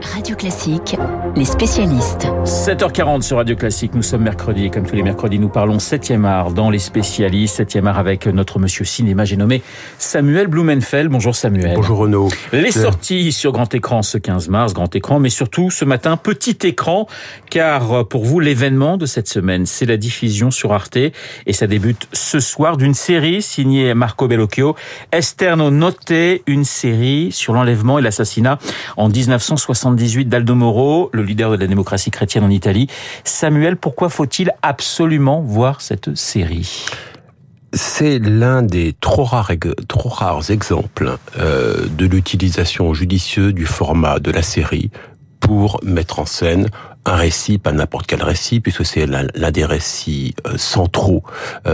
Radio Classique, les spécialistes. 7h40 sur Radio Classique, nous sommes mercredi et comme tous les mercredis, nous parlons 7e art dans les spécialistes. 7e art avec notre monsieur cinéma, j'ai nommé Samuel Blumenfeld. Bonjour Samuel. Bonjour Renaud. Les sorties sur grand écran ce 15 mars, grand écran, mais surtout ce matin, petit écran, car pour vous, l'événement de cette semaine, c'est la diffusion sur Arte et ça débute ce soir d'une série signée Marco Bellocchio, Esterno Notte, une série sur l'enlèvement et l'assassinat en 1978 d'Aldo Moro, le leader de la démocratie chrétienne en Italie. Samuel, pourquoi faut-il absolument voir cette série ? C'est l'un des trop rares exemples de l'utilisation judicieuse du format de la série pour mettre en scène un récit, pas n'importe quel récit, puisque c'est l'un des récits centraux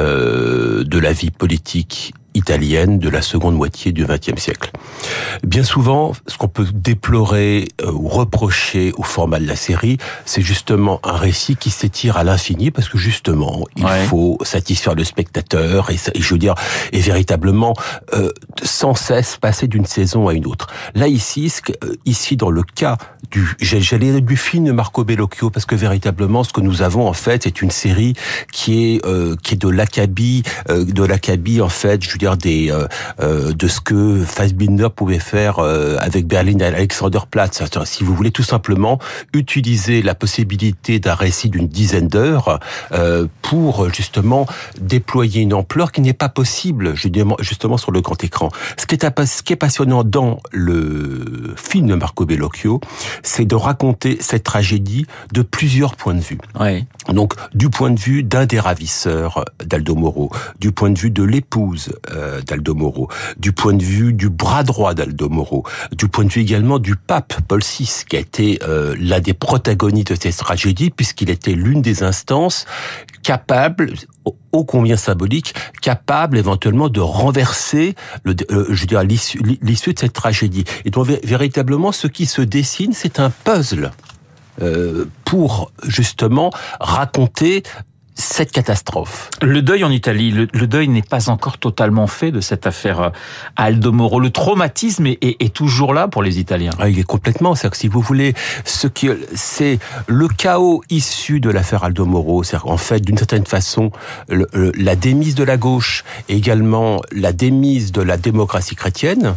de la vie politique italienne de la seconde moitié du XXe siècle. Bien souvent, ce qu'on peut déplorer ou reprocher au format de la série, c'est justement un récit qui s'étire à l'infini, parce que justement, il faut satisfaire le spectateur, et je veux dire, et véritablement sans cesse passer d'une saison à une autre. Là, ici dans le cas du film de Marco Bellocchio, parce que véritablement, ce que nous avons en fait, c'est une série qui est de l'acabit, en fait, je veux dire de ce que Fassbinder pouvait faire avec Berlin et Alexanderplatz. Si vous voulez tout simplement utiliser la possibilité d'un récit d'une dizaine d'heures pour justement déployer une ampleur qui n'est pas possible justement sur le grand écran. Ce qui est passionnant dans le film de Marco Bellocchio, c'est de raconter cette tragédie de plusieurs points de vue. Oui. Donc, du point de vue d'un des ravisseurs d'Aldo Moro, du point de vue de l'épouse d'Aldo Moro, du point de vue du bras droit d'Aldo Moro, du point de vue également du pape Paul VI, qui a été l'un des protagonistes de cette tragédie, puisqu'il était l'une des instances capables, ô combien symbolique, capable éventuellement de renverser l'issue de cette tragédie. Et donc véritablement, ce qui se dessine, c'est un puzzle pour justement raconter cette catastrophe. Le deuil en Italie, le deuil n'est pas encore totalement fait de cette affaire Aldo Moro. Le traumatisme est toujours là pour les Italiens. Ah, il est complètement. C'est-à-dire que si vous voulez, c'est le chaos issu de l'affaire Aldo Moro. C'est-à-dire qu'en fait, d'une certaine façon, la démise de la gauche, et également la démise de la démocratie chrétienne,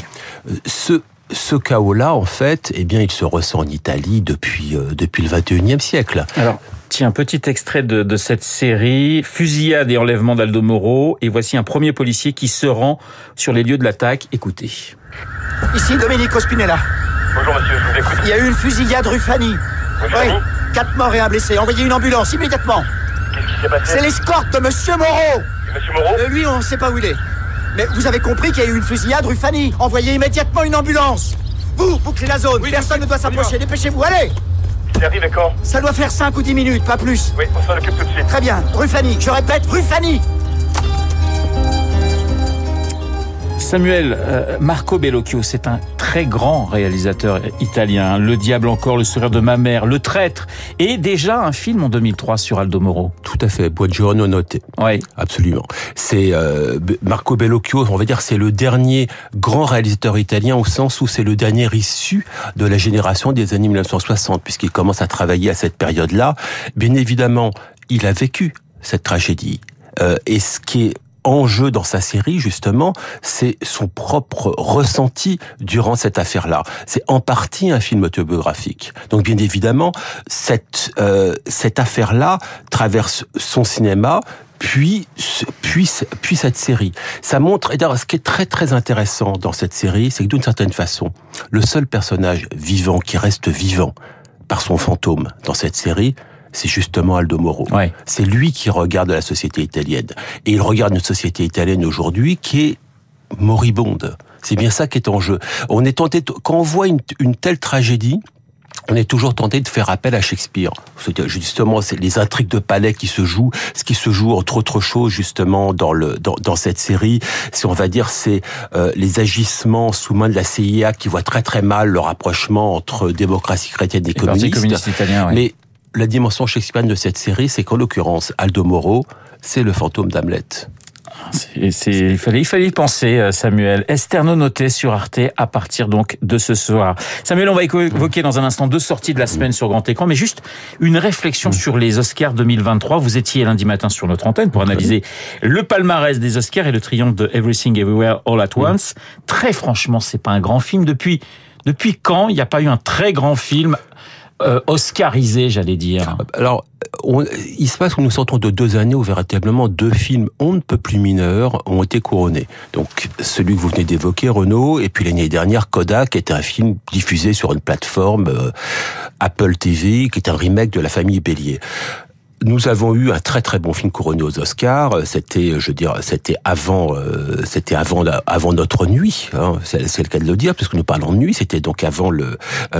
ce chaos-là, en fait, eh bien, il se ressent en Italie depuis le XXIe siècle. Alors, tiens, petit extrait de cette série, fusillade et enlèvement d'Aldo Moro, et voici un premier policier qui se rend sur les lieux de l'attaque. Écoutez. Ici Domenico Spinella. Bonjour monsieur, je vous écoute. Il y a eu une fusillade rue Fanny. Fanny ? Oui, 4 morts et un blessé. Envoyez une ambulance immédiatement. Qu'est-ce qui s'est passé ? C'est l'escorte de Monsieur Moreau. Et monsieur Moreau ? Lui, on ne sait pas où il est. Mais vous avez compris qu'il y a eu une fusillade rue Fanny. Envoyez immédiatement une ambulance. Vous, bouclez la zone. Personne ne doit s'approcher. Dépêchez-vous, allez. Il arrive quand ? Ça doit faire 5 ou 10 minutes, pas plus. Oui, on s'en occupe tout de suite. Très bien, rue Fanny. Je répète, rue Fanny. Samuel, Marco Bellocchio, c'est un très grand réalisateur italien. Le diable encore, le sourire de ma mère, Le traître, et déjà un film en 2003 sur Aldo Moro. Tout à fait, Buongiorno Notte. Oui. Absolument. C'est Marco Bellocchio, on va dire, c'est le dernier grand réalisateur italien au sens où c'est le dernier issu de la génération des années 1960, puisqu'il commence à travailler à cette période-là. Bien évidemment, il a vécu cette tragédie. Et ce qui est en jeu dans sa série, justement, c'est son propre ressenti durant cette affaire-là. C'est en partie un film autobiographique. Donc, bien évidemment, cette affaire-là traverse son cinéma, puis cette série. Ça montre, et d'ailleurs, ce qui est très très intéressant dans cette série, c'est que d'une certaine façon, le seul personnage vivant qui reste vivant par son fantôme dans cette série, c'est justement Aldo Moro. Ouais. C'est lui qui regarde la société italienne. Et il regarde une société italienne aujourd'hui qui est moribonde. C'est bien ça qui est en jeu. On est tenté, quand on voit une telle tragédie, on est toujours tenté de faire appel à Shakespeare. Justement, c'est les intrigues de palais qui se jouent, ce qui se joue entre autres choses justement dans cette série. C'est, on va dire, c'est les agissements sous main de la CIA qui voient très très mal le rapprochement entre démocratie chrétienne et communiste italien. Ouais. Mais la dimension shakespearienne de cette série, c'est qu'en l'occurrence, Aldo Moro, c'est le fantôme d'Hamlet. Il fallait y penser, Samuel. Esterno noté sur Arte à partir donc de ce soir. Samuel, on va évoquer dans un instant 2 sorties de la semaine sur grand écran, mais juste une réflexion sur les Oscars 2023. Vous étiez lundi matin sur notre antenne pour analyser le palmarès des Oscars et le triomphe de Everything Everywhere All at Once. Très franchement, c'est pas un grand film. Depuis quand il n'y a pas eu un très grand film oscarisé, j'allais dire? Alors, il se passe que nous sortons de 2 années où véritablement 2 films on ne peut plus mineurs ont été couronnés. Donc, celui que vous venez d'évoquer, Renaud, et puis l'année dernière, Coda, qui était un film diffusé sur une plateforme Apple TV, qui est un remake de La Famille Bélier. Nous avons eu un très très bon film couronné aux Oscars. C'était avant notre nuit. Hein. C'est le cas de le dire, puisque nous parlons de nuit. C'était donc avant le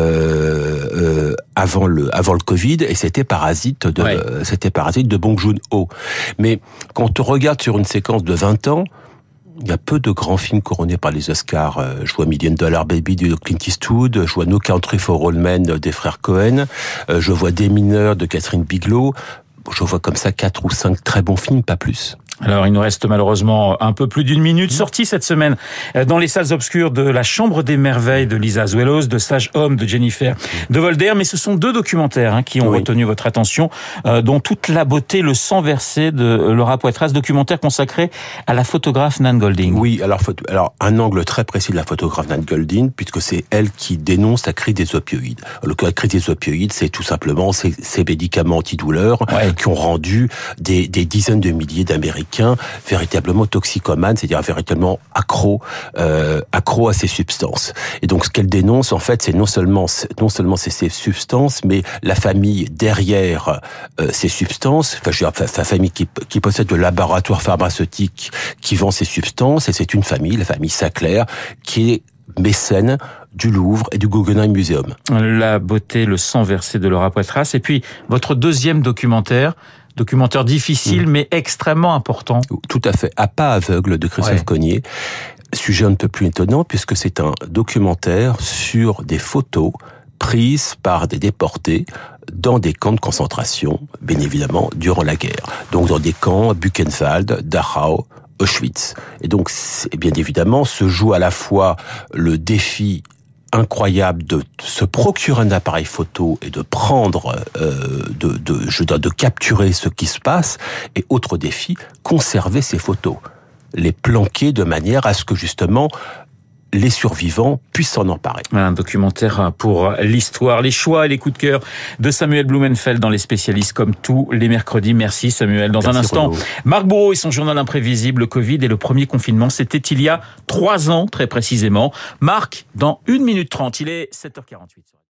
Covid, et c'était Parasite de Bong Joon-ho. Mais quand on regarde sur une séquence de 20 ans, il y a peu de grands films couronnés par les Oscars. Je vois $1 Million Baby de Clint Eastwood, je vois No Country for Old Men des frères Cohen, je vois Des mineurs de Catherine Bigelow. Je vois comme ça 4 ou 5 très bons films, pas plus. Alors, il nous reste malheureusement un peu plus d'1 minute. Sortie cette semaine dans les salles obscures de La Chambre des Merveilles de Lisa Azuelos, de Sage Homme de Jennifer de Volder. Mais ce sont 2 documentaires qui ont retenu votre attention, dont Toute la beauté, le sang versé de Laura Poitras, documentaire consacré à la photographe Nan Goldin. Oui, alors un angle très précis de la photographe Nan Goldin, puisque c'est elle qui dénonce la crise des opioïdes. La crise des opioïdes, c'est tout simplement ces médicaments antidouleurs qui ont rendu des dizaines de milliers d'Américains véritablement toxicomanes, c'est-à-dire véritablement accro à ces substances. Et donc ce qu'elle dénonce en fait, c'est non seulement ces substances, mais la famille derrière ces substances, enfin je veux dire sa famille qui possède le laboratoire pharmaceutique qui vend ces substances, et c'est une famille, la famille Sackler, qui est mécène du Louvre et du Guggenheim Museum. La beauté, le sang versé de Laura Poitras. Et puis votre deuxième documentaire difficile mais extrêmement important. Tout à fait. À pas aveugle de Christophe Cognier. Sujet un peu plus étonnant puisque c'est un documentaire sur des photos prises par des déportés dans des camps de concentration, bien évidemment, durant la guerre. Donc dans des camps Buchenwald, Dachau, Auschwitz. Et donc, bien évidemment, se joue à la fois le défi incroyable de se procurer un appareil photo et de prendre, de capturer ce qui se passe, et autre défi, conserver ces photos, les planquer de manière à ce que justement les survivants puissent s'en emparer. Un documentaire pour l'histoire, les choix et les coups de cœur de Samuel Blumenfeld dans Les Spécialistes, comme tous les mercredis. Merci Samuel. Dans un instant, Renaud. Marc Bourreau et son journal imprévisible, le Covid et le premier confinement. C'était il y a 3 ans, très précisément. Marc, dans 1 minute 30, il est 7h48.